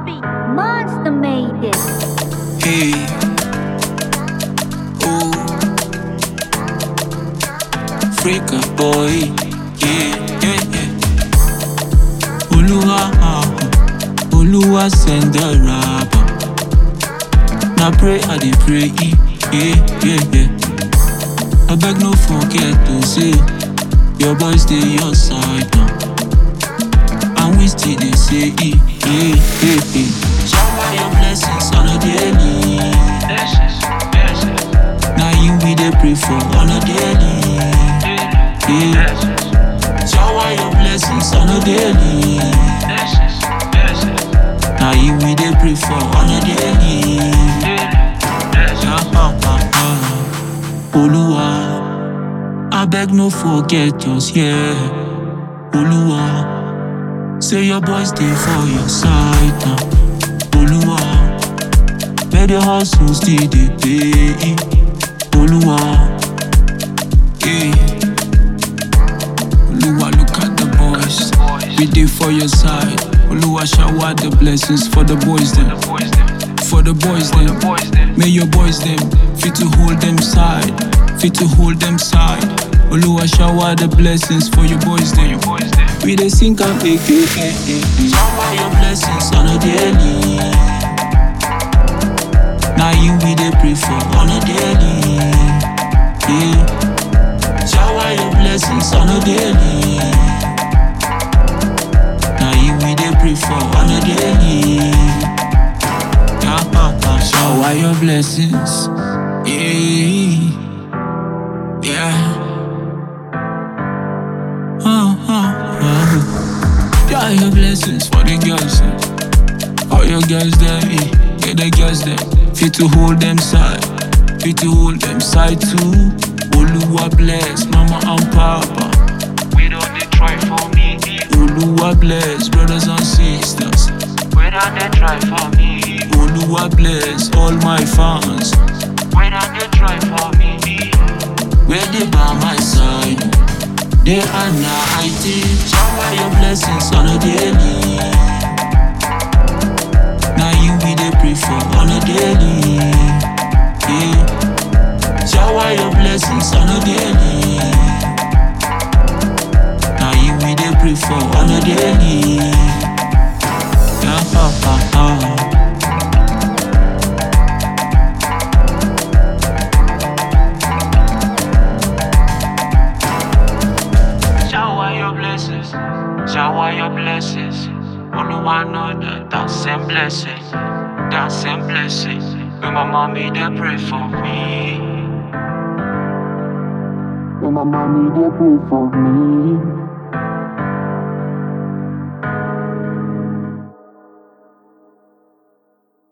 beat, Monster made it. Hey, oh, Freaka boy, yeah, yeah, yeah. Oluwa send the rapper. Now pray, I dey pray, yeah, yeah, yeah. I beg no forget to say, your boys stay your side now. And we still dey say, yeah, yeah, yeah. Shower your blessings on a daily. Now you we dey pray for on a daily. Yeah. Shower your blessings on a daily. Now you we dey pray for on a daily. Oluwa, I beg no forget us, yeah. Oluwa, say your boys dey for your side now. Oluwa, may the hustle still dey pay. Oluwa, yeah. Oluwa, look at the boys. We dey for your side. Oluwa, shower the blessings for the boys them. For the boys them. May your boys them fit to hold them side. Fit to hold them side. Oluwa, shower the blessings for your boys them. We dey sing and make it. Shower your blessings on a daily. Now you we dey pray for on a daily. Yeah. Shower your blessings on a daily. Now you we dey pray for on a daily. Shower your blessings. Yeah. Yeah. Shower your blessings for the girls. All your girls there, yeah, the girls there. Fit to hold them side. Fit to hold them side too. Oluwa bless mama and papa. We don't dey try for me. Oluwa bless brothers and sisters. We don't dey try for me. Oluwa bless all my fans. We don't dey try for me. Where they by my side, day and night. Shower your blessings on a daily. Now you we dey pray for on a daily. Yeah. Shower your blessings on a daily. Now you we dey pray for on a daily. Yeah, Shower your blessings. Shower your blessings. Oluwa know that same blessing. That same blessing. When my mommy they pray for me. when my mommy dey pray for me.